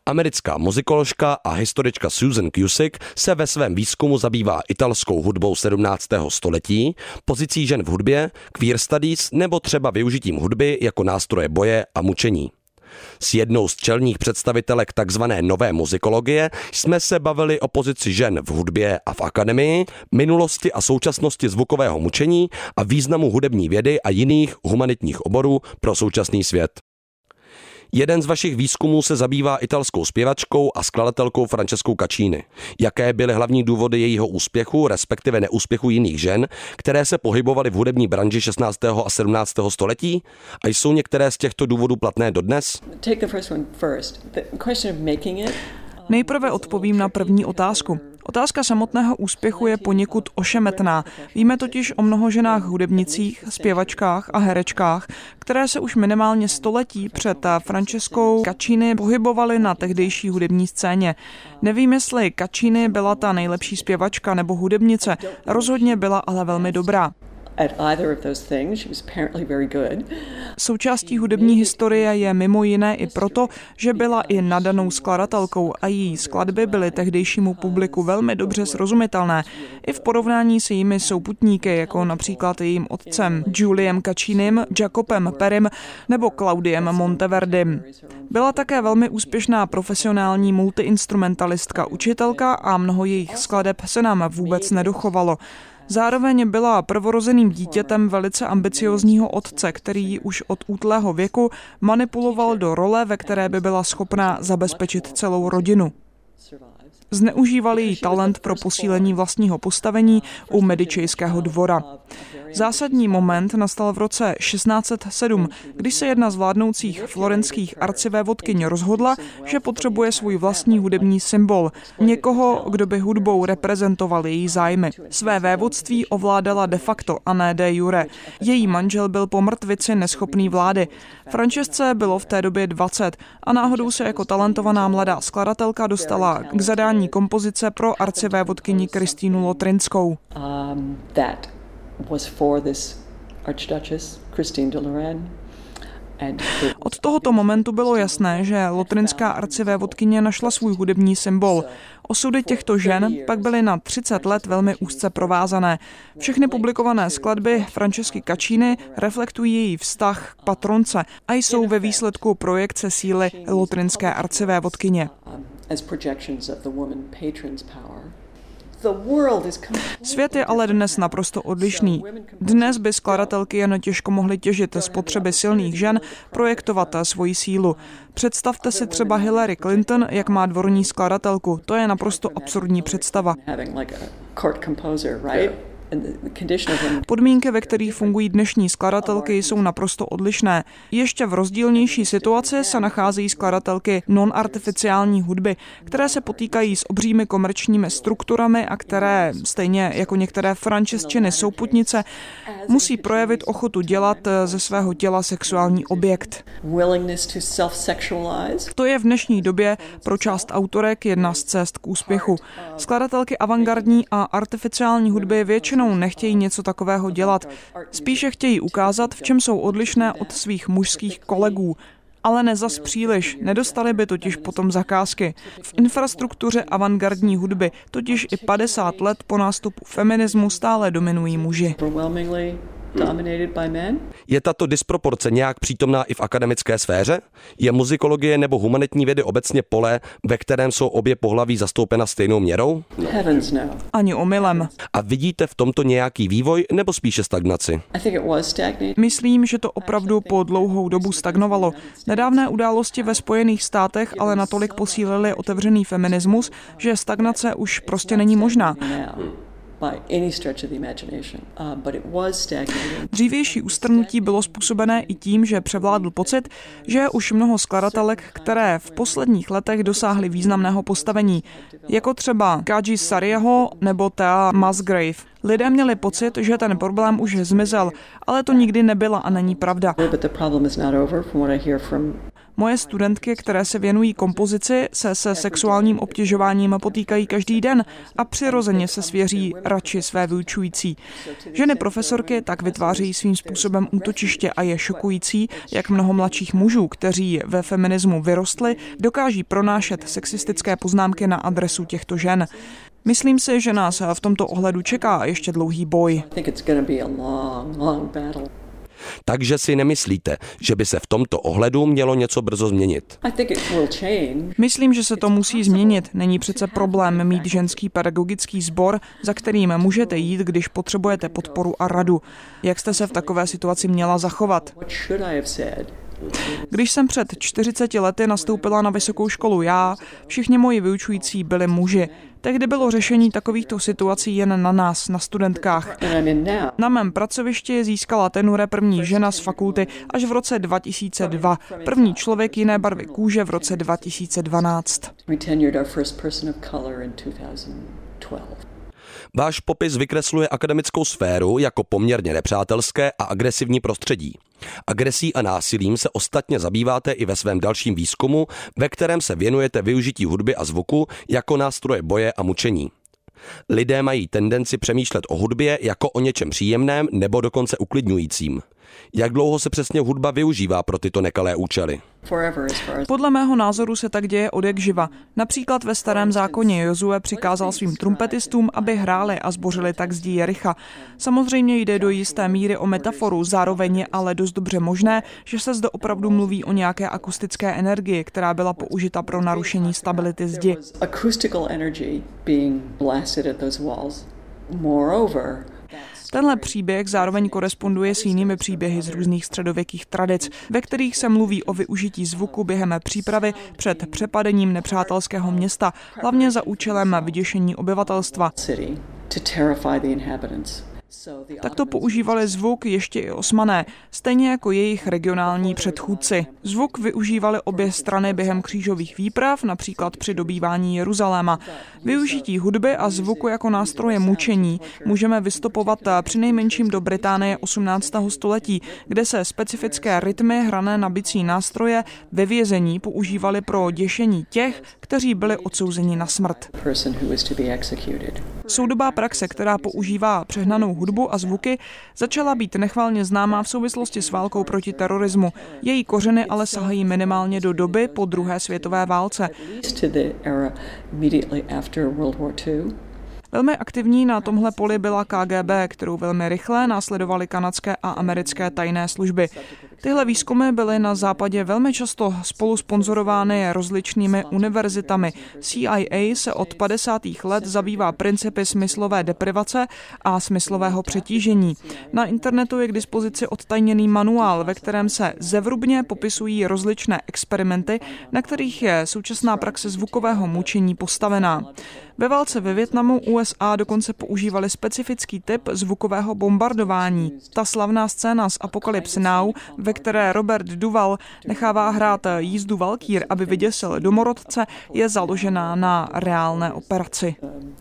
Americká muzikoložka a historička Susan Cusick se ve svém výzkumu zabývá italskou hudbou 17. století, pozicí žen v hudbě, queer studies nebo třeba využitím hudby jako nástroje boje a mučení. S jednou z čelních představitelek takzvané nové muzikologie jsme se bavili o pozici žen v hudbě a v akademii, minulosti a současnosti zvukového mučení a významu hudební vědy a jiných humanitních oborů pro současný svět. Jeden z vašich výzkumů se zabývá italskou zpěvačkou a skladatelkou Francescou Caccini. Jaké byly hlavní důvody jejího úspěchu, respektive neúspěchu jiných žen, které se pohybovaly v hudební branži 16. a 17. století? A jsou některé z těchto důvodů platné dodnes? Nejprve odpovím na první otázku. Otázka samotného úspěchu je poněkud ošemetná. Víme totiž o mnoho ženách hudebnicích, zpěvačkách a herečkách, které se už minimálně století před Francescou Caccini pohybovaly na tehdejší hudební scéně. Nevím, jestli Caccini byla ta nejlepší zpěvačka nebo hudebnice, rozhodně byla ale velmi dobrá. Součástí hudební historie je mimo jiné i proto, že byla i nadanou skladatelkou a její skladby byly tehdejšímu publiku velmi dobře srozumitelné, i v porovnání s jejími souputníky, jako například jejím otcem Giuliem Caccinem, Jacopem Perim nebo Claudiem Monteverdym. Byla také velmi úspěšná profesionální multiinstrumentalistka, učitelka a mnoho jejich skladeb se nám vůbec nedochovalo. Zároveň byla prvorozeným dítětem velice ambiciózního otce, který už od útlého věku manipuloval do role, ve které by byla schopná zabezpečit celou rodinu. Zneužívali její talent pro posílení vlastního postavení u Medičejského dvora. Zásadní moment nastal v roce 1607, když se jedna z vládnoucích florenských arcivévodkyň rozhodla, že potřebuje svůj vlastní hudební symbol, někoho, kdo by hudbou reprezentoval její zájmy. Své vévodství ovládala de facto a ne de jure. Její manžel byl po mrtvici neschopný vlády. Francesce bylo v té době 20 a náhodou se jako talentovaná mladá skladatelka dostala k zadání kompozice pro arcivévodkyni Kristýnu Lotrinskou. Od tohoto momentu bylo jasné, že lotrinská arcivévodkyně našla svůj hudební symbol. Osudy těchto žen pak byly na 30 let velmi úzce provázané. Všechny publikované skladby Francesky Caccini reflektují její vztah k patronce a jsou ve výsledku projekce síly lotrinské arcivévodkyně. Svět je ale dnes naprosto odlišný. Dnes by skladatelky jen těžko mohly těžit z potřeby silných žen projektovat svoji sílu. Představte si třeba Hillary Clinton, jak má dvorní skladatelku. To je naprosto absurdní představa. Podmínky, ve kterých fungují dnešní skladatelky, jsou naprosto odlišné. Ještě v rozdílnější situaci se nacházejí skladatelky non-artificiální hudby, které se potýkají s obřími komerčními strukturami a které, stejně jako některé Francesčiny souputnice, musí projevit ochotu dělat ze svého těla sexuální objekt. To je v dnešní době pro část autorek jedna z cest k úspěchu. Skladatelky avantgardní a artificiální hudby většinou nechtějí něco takového dělat. Spíše chtějí ukázat, v čem jsou odlišné od svých mužských kolegů. Ale ne zas příliš, nedostali by totiž potom zakázky. V infrastruktuře avantgardní hudby totiž i 50 let po nástupu feminismu stále dominují muži. Je tato disproporce nějak přítomná i v akademické sféře? Je muzikologie nebo humanitní vědy obecně pole, ve kterém jsou obě pohlaví zastoupena stejnou měrou? Ani omylem. A vidíte v tomto nějaký vývoj nebo spíše stagnaci? Myslím, že to opravdu po dlouhou dobu stagnovalo. Nedávné události ve Spojených státech ale natolik posílily otevřený feminismus, že stagnace už prostě není možná. Dřívější ustrnutí bylo způsobené i tím, že převládl pocit, že je už mnoho skladatelek, které v posledních letech dosáhly významného postavení, jako třeba Kaji Sarieho nebo Thea Musgrave. Lidé měli pocit, že ten problém už zmizel, ale to nikdy nebyla a není pravda. Moje studentky, které se věnují kompozici, se sexuálním obtěžováním potýkají každý den a přirozeně se svěří radši své vyučující. Ženy profesorky tak vytvářejí svým způsobem útočiště a je šokující, jak mnoho mladších mužů, kteří ve feminismu vyrostli, dokáží pronášet sexistické poznámky na adresu těchto žen. Myslím si, že nás v tomto ohledu čeká ještě dlouhý boj. Takže si nemyslíte, že by se v tomto ohledu mělo něco brzo změnit? Myslím, že se to musí změnit. Není přece problém mít ženský pedagogický sbor, za kterým můžete jít, když potřebujete podporu a radu. Jak jste se v takové situaci měla zachovat? Když jsem před 40 lety nastoupila na vysokou školu já, všichni moji vyučující byli muži. Tehdy bylo řešení takovýchto situací jen na nás, na studentkách. Na mém pracovišti získala tenure první žena z fakulty až v roce 2002. První člověk jiné barvy kůže v roce 2012. Váš popis vykresluje akademickou sféru jako poměrně nepřátelské a agresivní prostředí. Agresí a násilím se ostatně zabýváte i ve svém dalším výzkumu, ve kterém se věnujete využití hudby a zvuku jako nástroje boje a mučení. Lidé mají tendenci přemýšlet o hudbě jako o něčem příjemném nebo dokonce uklidňujícím. Jak dlouho se přesně hudba využívá pro tyto nekalé účely? Podle mého názoru se tak děje odjakživa. Například ve Starém zákoně Jozue přikázal svým trumpetistům, aby hráli a zbořili tak zdí Jericha. Samozřejmě jde do jisté míry o metaforu, zároveň je ale dost dobře možné, že se zde opravdu mluví o nějaké akustické energii, která byla použita pro narušení stability zdi. Tenhle příběh zároveň koresponduje s jinými příběhy z různých středověkých tradic, ve kterých se mluví o využití zvuku během přípravy před přepadením nepřátelského města, hlavně za účelem vyděšení obyvatelstva. Takto používali zvuk ještě i Osmané, stejně jako jejich regionální předchůdci. Zvuk využívali obě strany během křížových výprav, například při dobývání Jeruzaléma. Využití hudby a zvuku jako nástroje mučení můžeme vystopovat přinejmenším do Británie 18. století, kde se specifické rytmy hrané na bicí nástroje ve vězení používaly pro děšení těch, kteří byli odsouzeni na smrt. Soudobá praxe, která používá přehnanou hudbu a zvuky, začala být nechvalně známá v souvislosti s válkou proti terorismu. Její kořeny ale sahají minimálně do doby po druhé světové válce. Velmi aktivní na tomhle poli byla KGB, kterou velmi rychle následovaly kanadské a americké tajné služby. Tyhle výzkumy byly na západě velmi často spolu sponzorovány rozličnými univerzitami. CIA se od 50. let zabývá principy smyslové deprivace a smyslového přetížení. Na internetu je k dispozici odtajněný manuál, ve kterém se zevrubně popisují rozličné experimenty, na kterých je současná praxe zvukového mučení postavená. Ve válce ve Vietnamu USA dokonce používali specifický typ zvukového bombardování. Ta slavná scéna z Apocalypse Now, ve které Robert Duvall nechává hrát jízdu Valkýr, aby vyděsil domorodce, je založená na reálné operaci.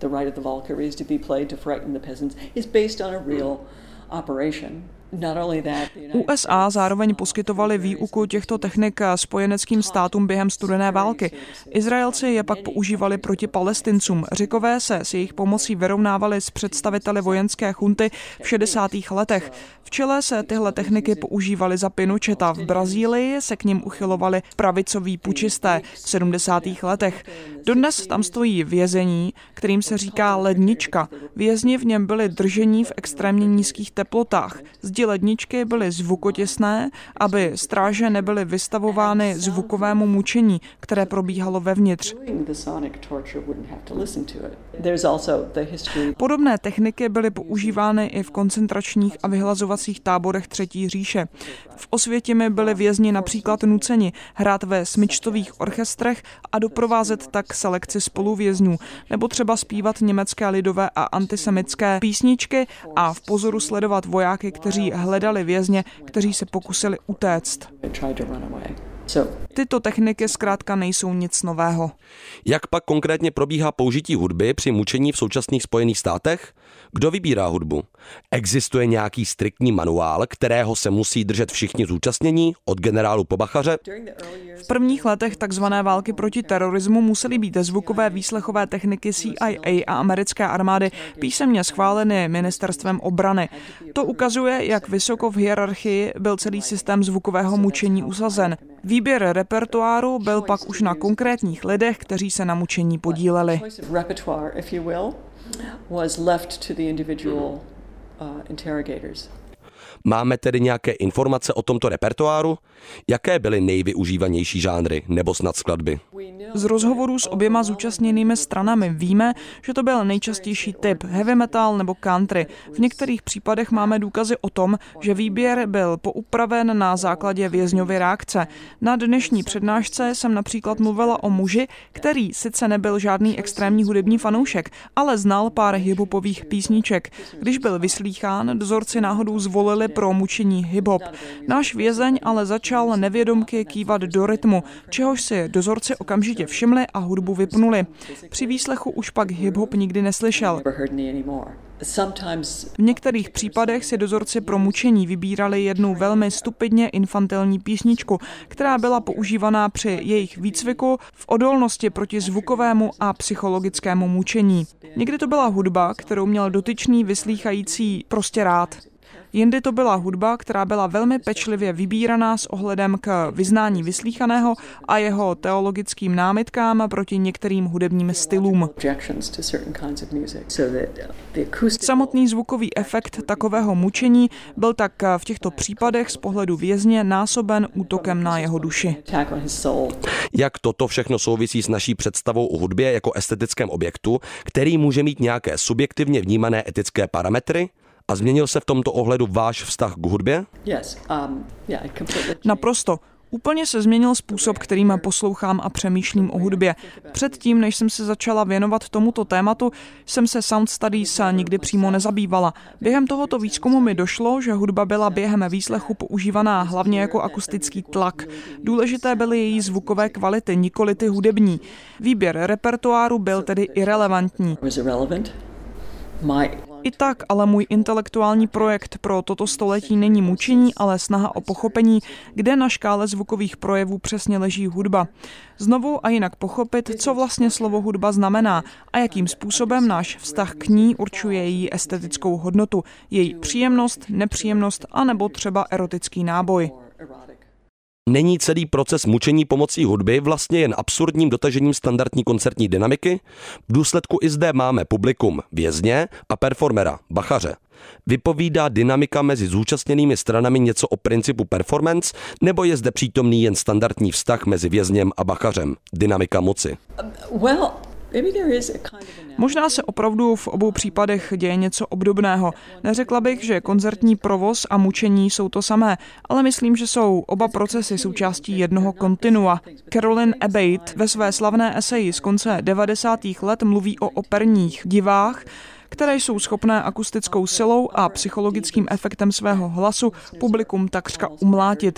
USA zároveň poskytovali výuku těchto technik spojeneckým státům během studené války. Izraelci je pak používali proti Palestincům. Řekové se s jejich pomocí vyrovnávali s představiteli vojenské chunty v 60. letech. V Chile se tyhle techniky používaly za Pinocheta. V Brazílii se k nim uchylovali pravicoví pučisté v 70. letech. Dodnes tam stojí vězení, kterým se říká lednička. Vězni v něm byli drženi v extrémně nízkých teplotách. Zdi ledničky byly zvukotěsné, aby stráže nebyly vystavovány zvukovému mučení, které probíhalo vevnitř. Podobné techniky byly používány i v koncentračních a vyhlazovacích táborech Třetí říše. V Osvětimi byli vězni například nuceni hrát ve smyčtových orchestrech a doprovázet tak selekci spoluvězňů, nebo třeba zpívat německé lidové a antisemitské písničky a v pozoru sledovat vojáky, kteří hledali vězně, kteří se pokusili utéct. Tyto techniky zkrátka nejsou nic nového. Jak pak konkrétně probíhá použití hudby při mučení v současných Spojených státech? Kdo vybírá hudbu? Existuje nějaký striktní manuál, kterého se musí držet všichni zúčastnění, od generálu po bachaře? V prvních letech takzvané války proti terorismu musely být zvukové výslechové techniky CIA a americké armády písemně schváleny ministerstvem obrany. To ukazuje, jak vysoko v hierarchii byl celý systém zvukového mučení usazen. Výběr repertoáru byl pak už na konkrétních lidech, kteří se na mučení podíleli. Máme tedy nějaké informace o tomto repertoáru? Jaké byly nejvyužívanější žánry nebo snad skladby? Z rozhovorů s oběma zúčastněnými stranami víme, že to byl nejčastější typ heavy metal nebo country. V některých případech máme důkazy o tom, že výběr byl poupraven na základě vězňovy reakce. Na dnešní přednášce jsem například mluvila o muži, který sice nebyl žádný extrémní hudební fanoušek, ale znal pár hiphopových písniček. Když byl vyslýchán, dozorci náhodou zvolili pro mučení hiphop. Náš vězeň ale začal nevědomky kývat do rytmu, čehož si dozorci okamžitě všimli a hudbu vypnuli. Při výslechu už pak hiphop nikdy neslyšel. V některých případech si dozorci pro mučení vybírali jednu velmi stupidně infantilní písničku, která byla používaná při jejich výcviku v odolnosti proti zvukovému a psychologickému mučení. Někdy to byla hudba, kterou měl dotyčný vyslýchající prostě rád. Jindy to byla hudba, která byla velmi pečlivě vybíraná s ohledem k vyznání vyslýchaného a jeho teologickým námitkám proti některým hudebním stylům. Samotný zvukový efekt takového mučení byl tak v těchto případech z pohledu vězně násoben útokem na jeho duši. Jak toto všechno souvisí s naší představou o hudbě jako estetickém objektu, který může mít nějaké subjektivně vnímané etické parametry? A změnil se v tomto ohledu váš vztah k hudbě? Naprosto. Úplně se změnil způsob, kterým poslouchám a přemýšlím o hudbě. Předtím, než jsem se začala věnovat tomuto tématu, jsem se sound studies nikdy přímo nezabývala. Během tohoto výzkumu mi došlo, že hudba byla během výslechu používaná hlavně jako akustický tlak. Důležité byly její zvukové kvality, nikoli ty hudební. Výběr repertoáru byl tedy irelevantní. I tak ale můj intelektuální projekt pro toto století není mučení, ale snaha o pochopení, kde na škále zvukových projevů přesně leží hudba. Znovu a jinak pochopit, co vlastně slovo hudba znamená a jakým způsobem náš vztah k ní určuje její estetickou hodnotu, její příjemnost, nepříjemnost anebo třeba erotický náboj. Není celý proces mučení pomocí hudby vlastně jen absurdním dotažením standardní koncertní dynamiky? V důsledku i zde máme publikum vězně a performera, bachaře. Vypovídá dynamika mezi zúčastněnými stranami něco o principu performance, nebo je zde přítomný jen standardní vztah mezi vězněm a bachařem, dynamika moci? Možná se opravdu v obou případech děje něco obdobného. Neřekla bych, že koncertní provoz a mučení jsou to samé, ale myslím, že jsou oba procesy součástí jednoho kontinua. Carolyn Abbate ve své slavné eseji z konce 90. let mluví o operních divách, které jsou schopné akustickou silou a psychologickým efektem svého hlasu publikum takřka umlátit.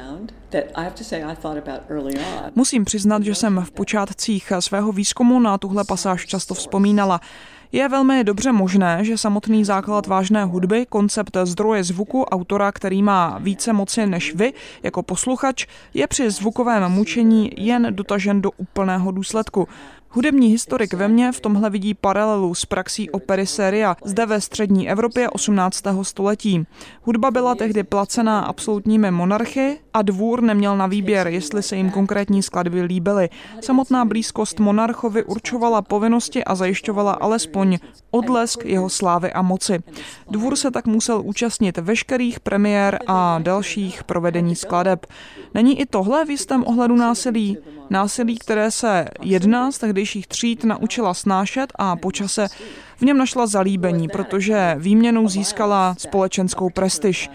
Musím přiznat, že jsem v počátcích svého výzkumu na tuhle pasáž často vzpomínala. Je velmi dobře možné, že samotný základ vážné hudby, koncept zdroje zvuku autora, který má více moci než vy, jako posluchač, je při zvukovém mučení jen dotažen do úplného důsledku. Hudební historik ve mně v tomhle vidí paralelu s praxí opery seria zde ve střední Evropě 18. století. Hudba byla tehdy placená absolutními monarchy a dvůr neměl na výběr, jestli se jim konkrétní skladby líbily. Samotná blízkost monarchovi určovala povinnosti a zajišťovala alespoň odlesk jeho slávy a moci. Dvůr se tak musel účastnit veškerých premiér a dalších provedení skladeb. Není i tohle v jistém ohledu násilí? Násilí, které se jedna z tehdejších tříd naučila snášet a po čase v něm našla zalíbení, protože výměnou získala společenskou prestiž.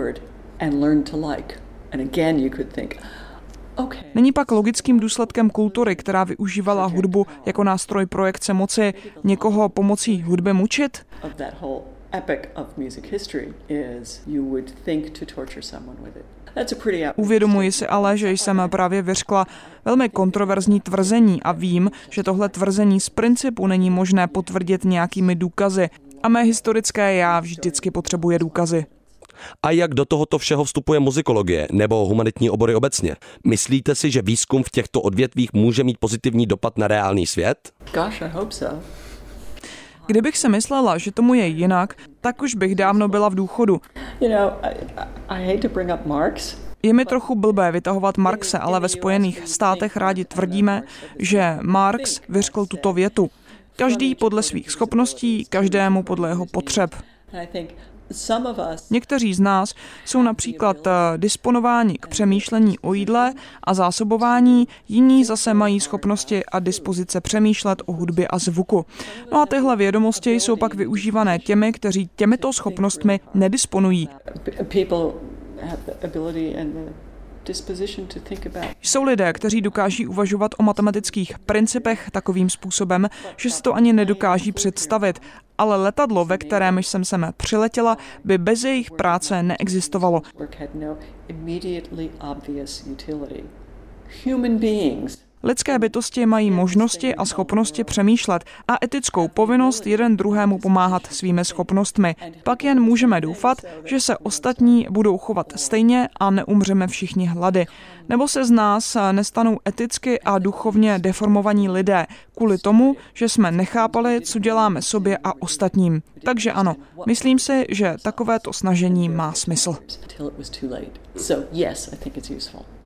Není pak logickým důsledkem kultury, která využívala hudbu jako nástroj projekce moci, někoho pomocí hudby mučit? Uvědomuji si ale, že jsem právě vyřkla velmi kontroverzní tvrzení a vím, že tohle tvrzení z principu není možné potvrdit nějakými důkazy. A mé historické já vždycky potřebuje důkazy. A jak do tohoto všeho vstupuje muzikologie nebo humanitní obory obecně? Myslíte si, že výzkum v těchto odvětvích může mít pozitivní dopad na reálný svět? Gosh, I hope so. Kdybych se myslela, že tomu je jinak, tak už bych dávno byla v důchodu. I hate to bring up Marx. Je mi trochu blbé vytahovat Marxe, ale ve Spojených státech rádi tvrdíme, že Marx vyřkl tuto větu. Každý podle svých schopností, každému podle jeho potřeb. Někteří z nás jsou například disponováni k přemýšlení o jídle a zásobování, jiní zase mají schopnosti a dispozice přemýšlet o hudbě a zvuku. No a tyhle vědomosti jsou pak využívané těmi, kteří těmito schopnostmi nedisponují. Jsou lidé, kteří dokáží uvažovat o matematických principech takovým způsobem, že si to ani nedokáží představit, ale letadlo, ve kterém jsem sem přiletěla, by bez jejich práce neexistovalo. Lidské bytosti mají možnosti a schopnosti přemýšlet a etickou povinnost jeden druhému pomáhat svými schopnostmi. Pak jen můžeme doufat, že se ostatní budou chovat stejně a neumřeme všichni hlady. Nebo se z nás nestanou eticky a duchovně deformovaní lidé kvůli tomu, že jsme nechápali, co děláme sobě a ostatním. Takže ano, myslím si, že takovéto snažení má smysl.